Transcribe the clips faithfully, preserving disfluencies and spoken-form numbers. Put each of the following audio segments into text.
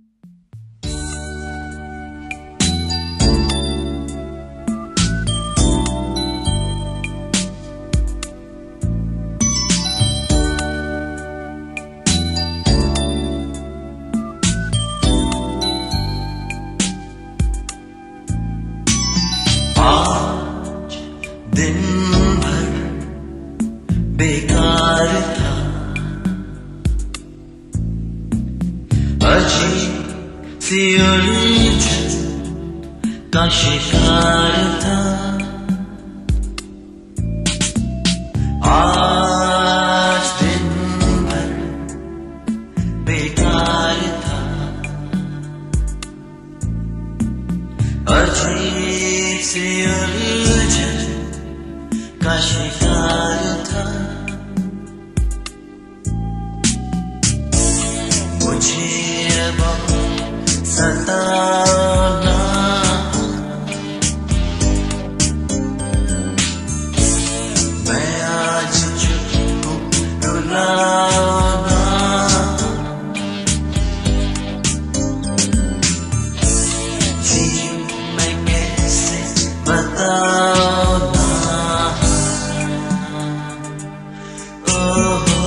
आज दिन भर बेकार था, अजीब सी उलझन का शिकार था। आज दिन भर बेकार था, अजीब सी उलझन का शिकार था। मुझे अब सताना, मैं आज चुप हूँ रुलाना। जीऊं मैं कैसे बताना, ओह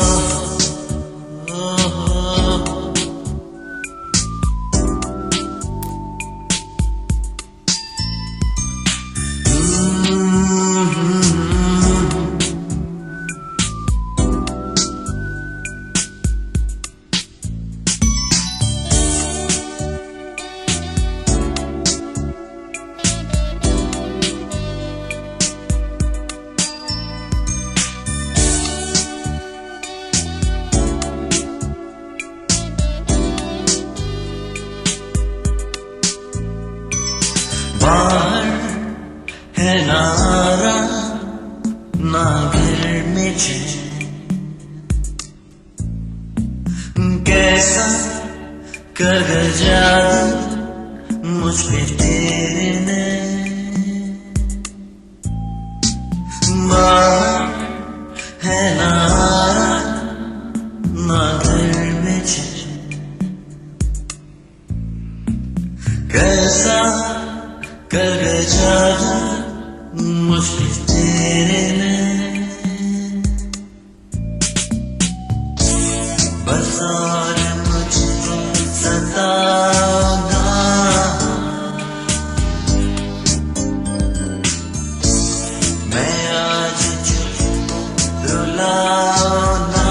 बाहर है नारा ना घर में चैन, कैसा कर गया जादू मुझ पे तेरे ने। बाहर है नारा ना घर में चैन, कैसा कर गया जादू मुझ पे तेरे ने। बस और मुझको सताना, मैं आज चुप रुलाना।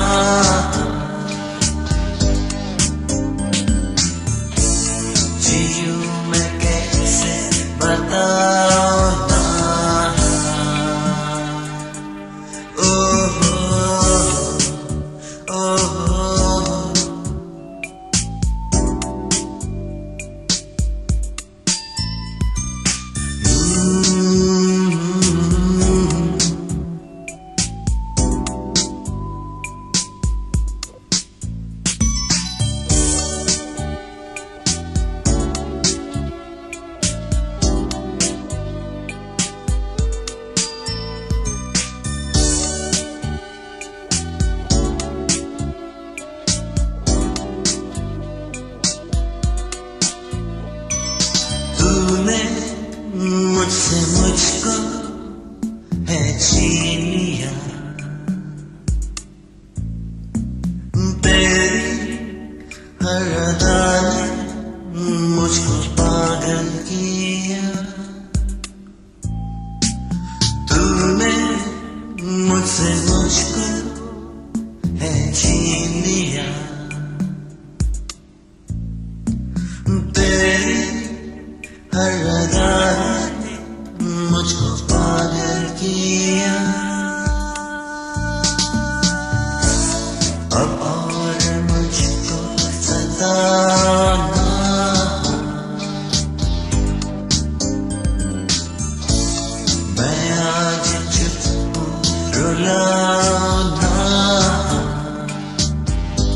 जीऊं मैं कैसे बताना, ओह ओह तूने मुझसे मुझको है छीन लिया, तेरी हर अदा ने मुझको पागल किया। तूने मुझसे मुझको है छीन लिया, तेरी हर अदा ने मुझको पागल किया। अब और मुझको सताना, मैं आज चुप हूँ रुलाना।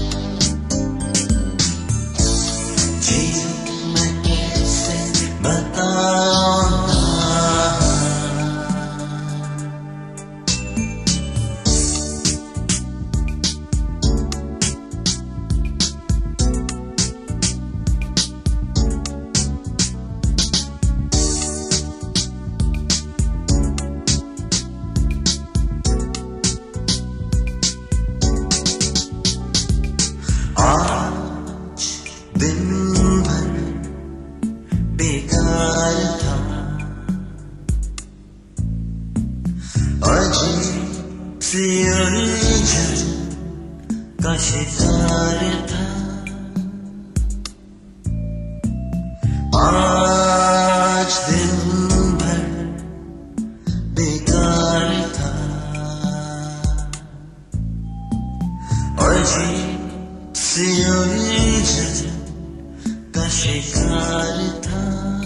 का शिकार था। आज दिन भर बेकार था और जी सी उलझन का शिकार था।